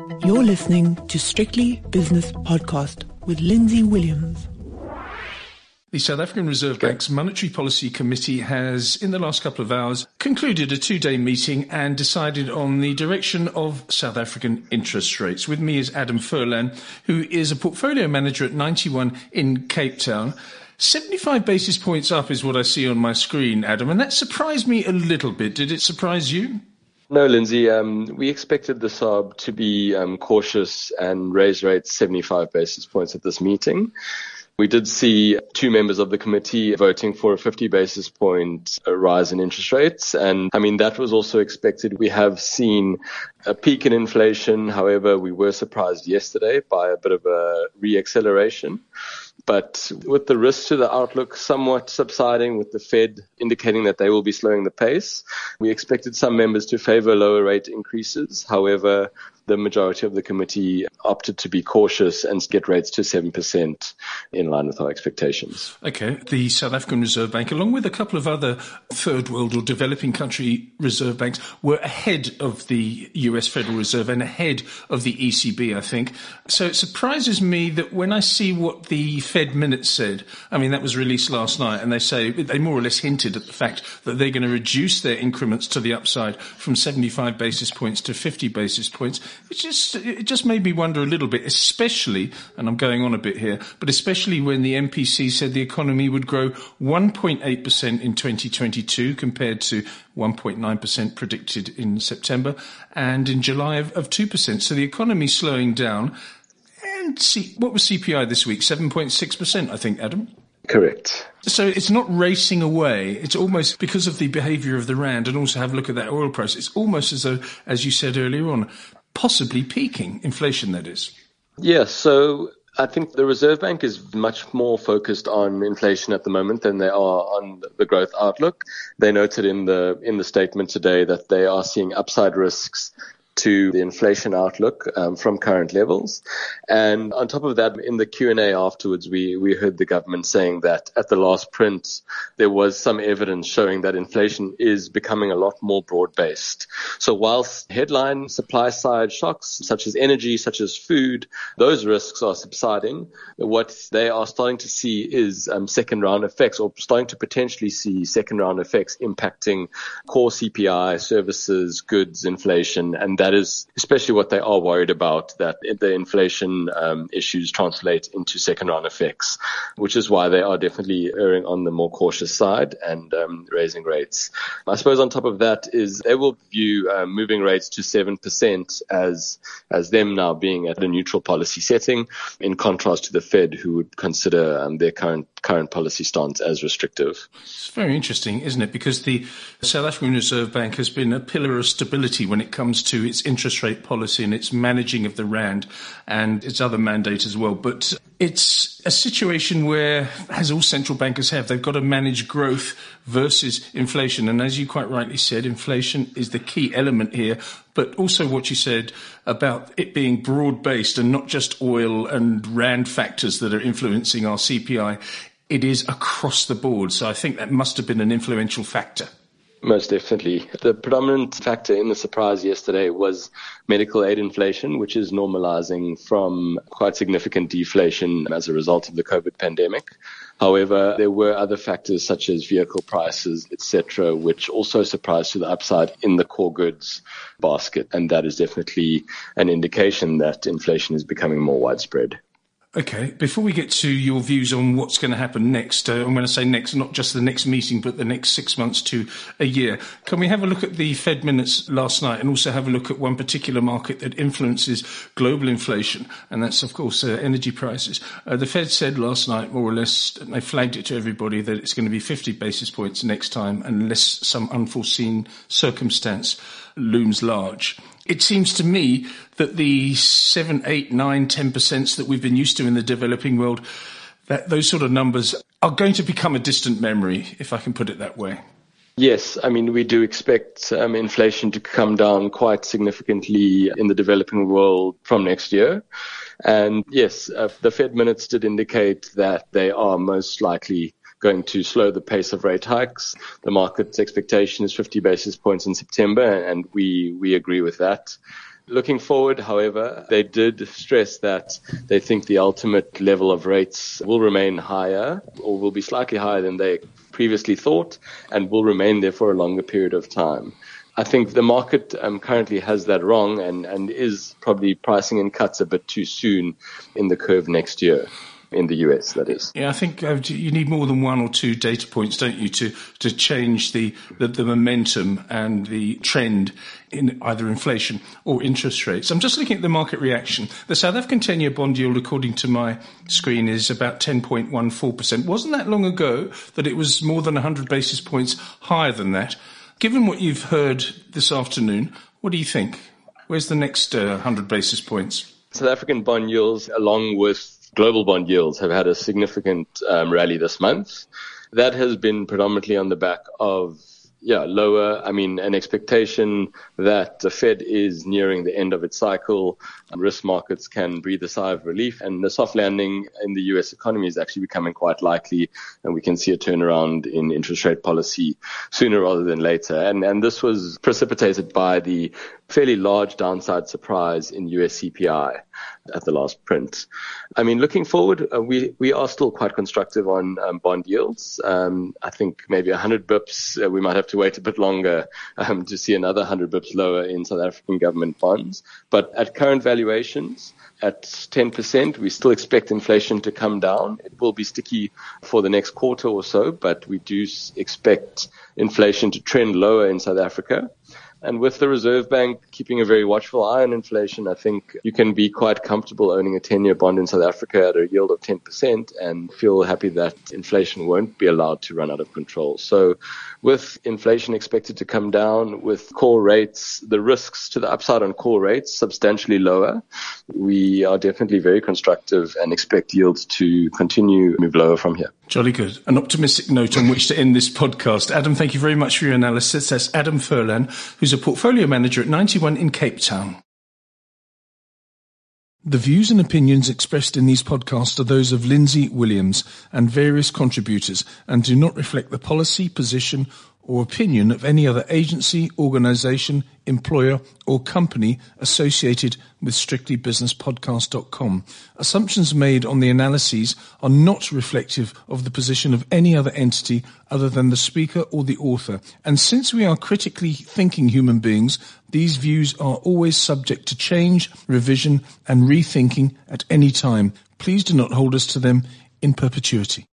You're listening to Strictly Business Podcast with Lindsay Williams. The South African Reserve Bank's Monetary Policy Committee has, in the last couple of hours, concluded a two-day meeting and decided on the direction of South African interest rates. With me is Adam Furlan, who is a portfolio manager at 91 in Cape Town. 75 basis points up is what I see on my screen, Adam, and that surprised me a little bit. Did it surprise you? No, Lindsay. We expected the SARB to be cautious and raise rates 75 basis points at this meeting. We did see two members of the committee voting for a 50 basis point rise in interest rates. And that was also expected. We have seen a peak in inflation. However, we were surprised yesterday by a bit of a re-acceleration. But with the risk to the outlook somewhat subsiding, with the Fed indicating that they will be slowing the pace, we expected some members to favor lower rate increases. However, the majority of the committee opted to be cautious and get rates to 7% in line with our expectations. Okay. The South African Reserve Bank, along with a couple of other third world or developing country reserve banks, were ahead of the US Federal Reserve and ahead of the ECB, I think. So it surprises me that when I see what the Fed minutes said, that was released last night, and they more or less hinted at the fact that they're going to reduce their increments to the upside from 75 basis points to 50 basis points. It just made me wonder a little bit, especially, and I'm going on a bit here, but especially when the MPC said the economy would grow 1.8% in 2022 compared to 1.9% predicted in September, and in July of 2%. So the economy's slowing down. And what was CPI this week? 7.6%, I think, Adam? Correct. So it's not racing away. It's almost, because of the behaviour of the rand, and also have a look at that oil price, it's almost as though, as you said earlier on, possibly peaking inflation, that is. Yes, so I think the Reserve Bank is much more focused on inflation at the moment than they are on the growth outlook. They noted in the statement today that they are seeing upside risks to the inflation outlook from current levels. And on top of that, in the Q&A afterwards, we heard the government saying that at the last print, there was some evidence showing that inflation is becoming a lot more broad-based. So whilst headline supply-side shocks, such as energy, such as food, those risks are subsiding, what they are starting to see is second-round effects, or starting to potentially see second-round effects impacting core CPI, services, goods, inflation, and that is especially what they are worried about, that the inflation issues translate into second-round effects, which is why they are definitely erring on the more cautious side and raising rates. I suppose on top of that is they will view moving rates to 7% as them now being at a neutral policy setting, in contrast to the Fed, who would consider their current policy stance as restrictive. It's very interesting, isn't it? Because the South African Reserve Bank has been a pillar of stability when it comes to its interest rate policy and its managing of the rand and its other mandate as well. But it's a situation where, as all central bankers have, they've got to manage growth versus inflation. And as you quite rightly said, inflation is the key element here. But also what you said about it being broad-based and not just oil and rand factors that are influencing our CPI. It is across the board. So I think that must have been an influential factor. Most definitely. The predominant factor in the surprise yesterday was medical aid inflation, which is normalizing from quite significant deflation as a result of the COVID pandemic. However, there were other factors such as vehicle prices, etc., which also surprised to the upside in the core goods basket. And that is definitely an indication that inflation is becoming more widespread. Okay, before we get to your views on what's going to happen next, I'm going to say next, not just the next meeting, but the next 6 months to a year. Can we have a look at the Fed minutes last night and also have a look at one particular market that influences global inflation? And that's, of course, energy prices. The Fed said last night, more or less, and they flagged it to everybody, that it's going to be 50 basis points next time unless some unforeseen circumstance looms large. It seems to me that the 7, 8, 9, 10% that we've been used to in the developing world, that those sort of numbers are going to become a distant memory, if I can put it that way. Yes, we do expect inflation to come down quite significantly in the developing world from next year. And yes, the Fed minutes did indicate that they are most likely going to slow the pace of rate hikes. The market's expectation is 50 basis points in September, and we agree with that. Looking forward, however, they did stress that they think the ultimate level of rates will remain higher or will be slightly higher than they previously thought and will remain there for a longer period of time. I think the market currently has that wrong and is probably pricing in cuts a bit too soon in the curve next year. In the US, that is. Yeah, I think you need more than one or two data points, don't you, to change the momentum and the trend in either inflation or interest rates. I'm just looking at the market reaction. The South African 10-year bond yield, according to my screen, is about 10.14%. Wasn't that long ago that it was more than 100 basis points higher than that? Given what you've heard this afternoon, what do you think? Where's the next 100 basis points? South African bond yields, along with global bond yields, have had a significant rally this month. That has been predominantly on the back of an expectation that the Fed is nearing the end of its cycle. Risk markets can breathe a sigh of relief, and the soft landing in the US economy is actually becoming quite likely, and we can see a turnaround in interest rate policy sooner rather than later. And this was precipitated by the fairly large downside surprise in US CPI at the last print. I mean, looking forward, we are still quite constructive on bond yields. I think maybe 100 bips, we might have to wait a bit longer to see another 100 bips lower in South African government bonds. But at current valuations, at 10%, we still expect inflation to come down. It will be sticky for the next quarter or so, but we do expect inflation to trend lower in South Africa. And with the Reserve Bank keeping a very watchful eye on inflation, I think you can be quite comfortable owning a 10-year bond in South Africa at a yield of 10% and feel happy that inflation won't be allowed to run out of control. So with inflation expected to come down, with core rates, the risks to the upside on core rates substantially lower, we are definitely very constructive and expect yields to continue to move lower from here. Jolly good. An optimistic note on which to end this podcast. Adam, thank you very much for your analysis. That's Adam Furlan, who's a portfolio manager at 91 in Cape Town. The views and opinions expressed in these podcasts are those of Lindsay Williams and various contributors and do not reflect the policy, position or opinion of any other agency, organisation, employer or company associated with strictlybusinesspodcast.com. Assumptions made on the analyses are not reflective of the position of any other entity other than the speaker or the author. And since we are critically thinking human beings, these views are always subject to change, revision and rethinking at any time. Please do not hold us to them in perpetuity.